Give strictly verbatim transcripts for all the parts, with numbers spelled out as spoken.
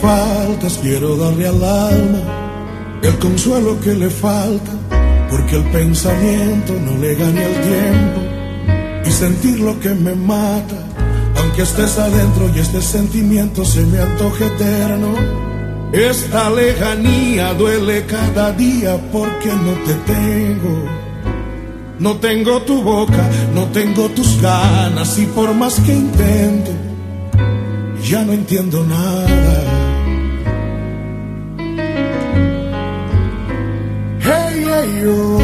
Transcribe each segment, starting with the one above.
faltas, quiero darle al alma el consuelo que le falta, porque el pensamiento no le gane el tiempo y sentir lo que me mata, aunque estés adentro y este sentimiento se me antoje eterno. Esta lejanía duele cada día porque no te tengo. No tengo tu boca, no tengo tus ganas, y por más que intento, ya no entiendo nada. Hey, hey, oh.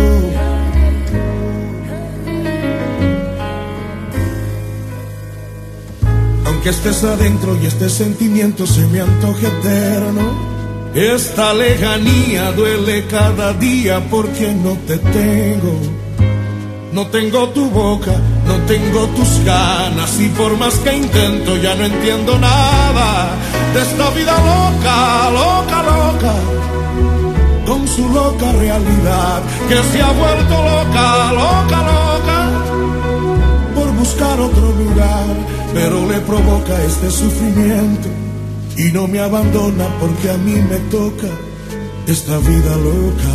Aunque estés adentro y este sentimiento se me antoje eterno, esta lejanía duele cada día porque no te tengo. No tengo tu boca, no tengo tus ganas, y por más que intento ya no entiendo nada de esta vida loca, loca, loca, con su loca realidad, que se ha vuelto loca, loca, loca, por buscar otro lugar, pero le provoca este sufrimiento y no me abandona porque a mí me toca esta vida loca.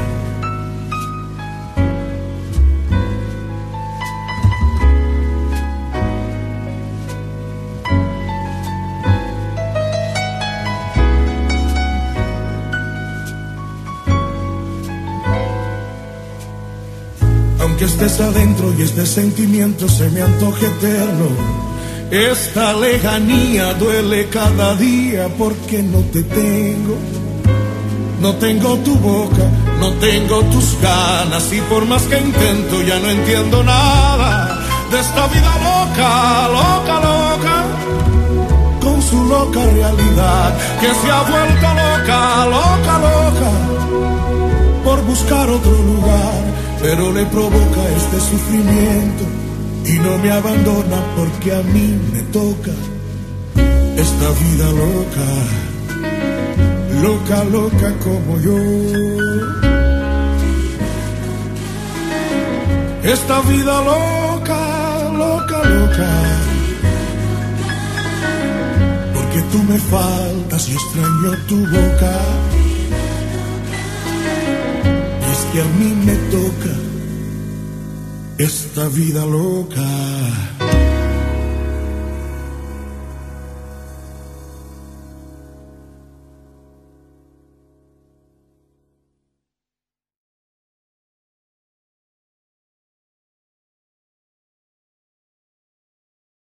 Aunque estés adentro y este sentimiento se me antoje eterno, esta lejanía duele cada día porque no te tengo. No tengo tu boca, no tengo tus ganas, y por más que intento ya no entiendo nada de esta vida loca, loca, loca, con su loca realidad, que se ha vuelto loca, loca, loca, por buscar otro lugar, pero le provoca este sufrimiento y no me abandona porque a mí me toca esta vida loca, loca, loca como yo. Esta vida loca, loca, loca, porque tú me faltas y extraño tu boca. Que a mí me toca esta vida loca.